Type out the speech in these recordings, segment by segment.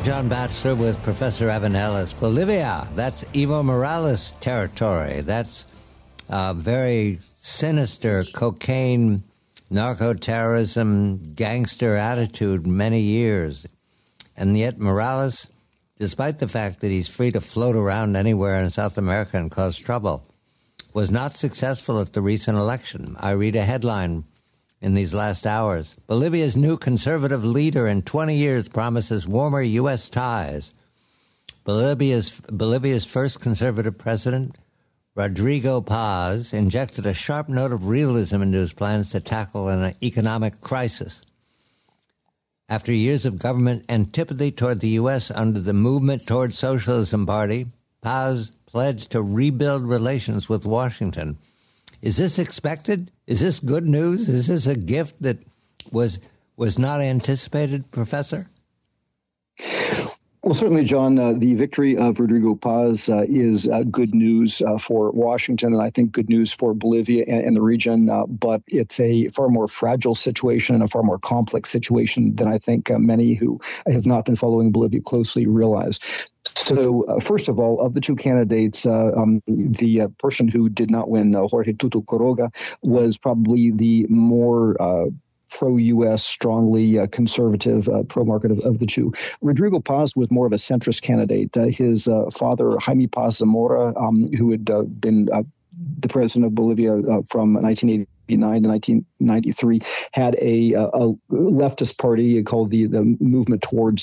John Batchelor with Professor Evan Ellis. Bolivia, that's Evo Morales territory. That's very sinister cocaine, narco-terrorism, gangster attitude many years. And yet Morales, despite the fact that he's free to float around anywhere in South America and cause trouble, was not successful at the recent election. I read a headline in these last hours. Bolivia's new conservative leader in 20 years promises warmer U.S. ties. Bolivia's first conservative president, Rodrigo Paz, injected a sharp note of realism into his plans to tackle an economic crisis. After years of government antipathy toward the U.S. under the Movement Toward Socialism Party, Paz pledged to rebuild relations with Washington. Is this expected? Is this good news? Is this a gift that was not anticipated, Professor? Well, certainly, John, the victory of Rodrigo Paz is good news for Washington, and I think good news for Bolivia and the region. But it's a far more fragile situation and a far more complex situation than I think many who have not been following Bolivia closely realize. So, first of all, of the two candidates, the person who did not win, Jorge Tutu Quiroga, was probably the more pro-U.S., strongly conservative, pro-market of the two. Rodrigo Paz was more of a centrist candidate. His father, Jaime Paz Zamora, who had been the president of Bolivia from 1989 to 1993, had a leftist party called the Movement Towards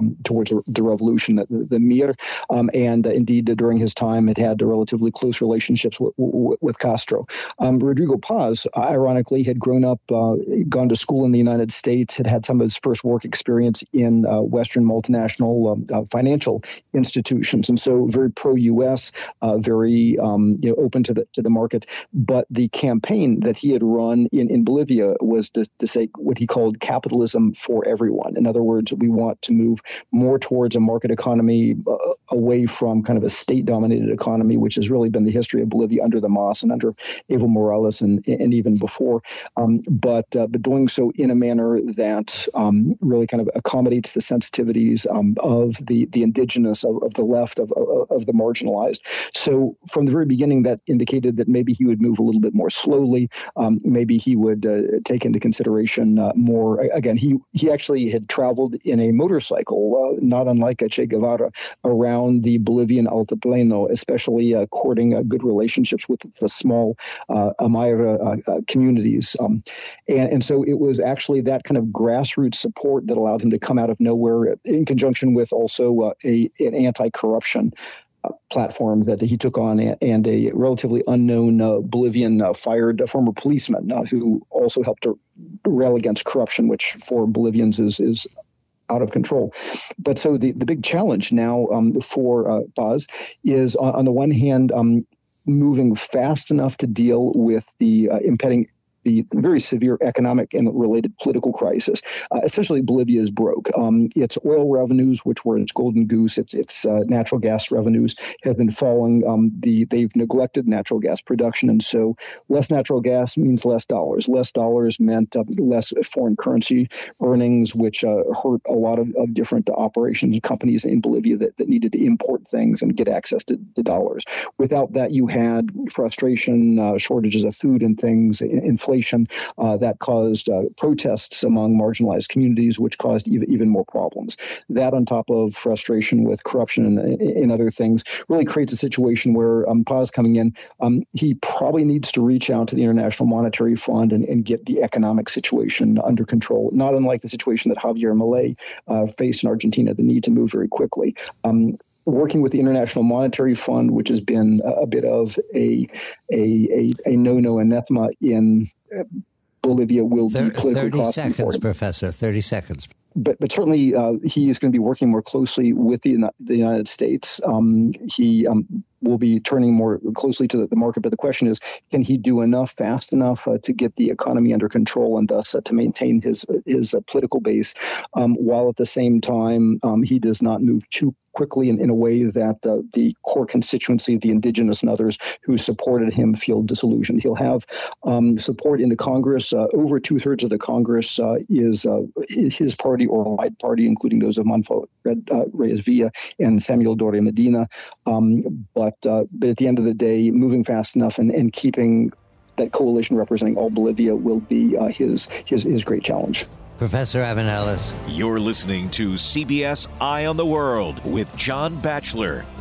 the Revolution, the MIR, and indeed during his time it had relatively close relationships with Castro. Rodrigo Paz, ironically, had grown up, gone to school in the United States, had some of his first work experience in Western multinational financial institutions, and so very pro-U.S., very open to the market. But the campaign that he had run in Bolivia was to say what he called capitalism for everyone. In other words, we want to move more towards a market economy, away from kind of a state-dominated economy, which has really been the history of Bolivia under the MAS and under Evo Morales and even before. But doing so in a manner that really kind of accommodates the sensitivities of the indigenous, of the left, of the marginalized. So from the very beginning, that indicated that maybe he would move a little bit more slowly. Maybe he would take into consideration more. Again, he actually had traveled in a motorcycle, not unlike Che Guevara, around the Bolivian Altiplano, especially courting good relationships with the small Amayra communities. And so it was actually that kind of grassroots support that allowed him to come out of nowhere, in conjunction with also an anti-corruption platform that he took on, and a relatively unknown Bolivian fired former policeman who also helped to rail against corruption, which for Bolivians is out of control. But so the big challenge now for Paz is, on the one hand, moving fast enough to deal with the the very severe economic and related political crisis. Essentially, Bolivia is broke. Its oil revenues, which were its golden goose, its natural gas revenues have been falling. They've neglected natural gas production, and so less natural gas means less dollars. Less dollars meant less foreign currency earnings, which hurt a lot of different operations and companies in Bolivia that needed to import things and get access to dollars. Without that, you had frustration, shortages of food and things, inflation that caused protests among marginalized communities, which caused even more problems. That, on top of frustration with corruption and other things, really creates a situation where Paz coming in, he probably needs to reach out to the International Monetary Fund and get the economic situation under control, not unlike the situation that Javier Milei faced in Argentina, the need to move very quickly. Working with the International Monetary Fund, which has been a bit of a no-no anathema in Bolivia, will be politically costly. 30 seconds, Professor, 30 seconds. But certainly he is going to be working more closely with the United States. He will be turning more closely to the market. But the question is, can he do enough fast enough to get the economy under control and thus to maintain his political base, while at the same time he does not move too quickly in a way that the core constituency, the indigenous and others who supported him, feel disillusioned. He'll have support in the Congress. Over 2/3 of the Congress is his party or White Party, including those of Manfred Reyes Villa and Samuel Doria Medina. But at the end of the day, moving fast enough and keeping that coalition representing all Bolivia will be his great challenge. Professor Evan Ellis. You're listening to CBS Eye on the World with John Batchelor.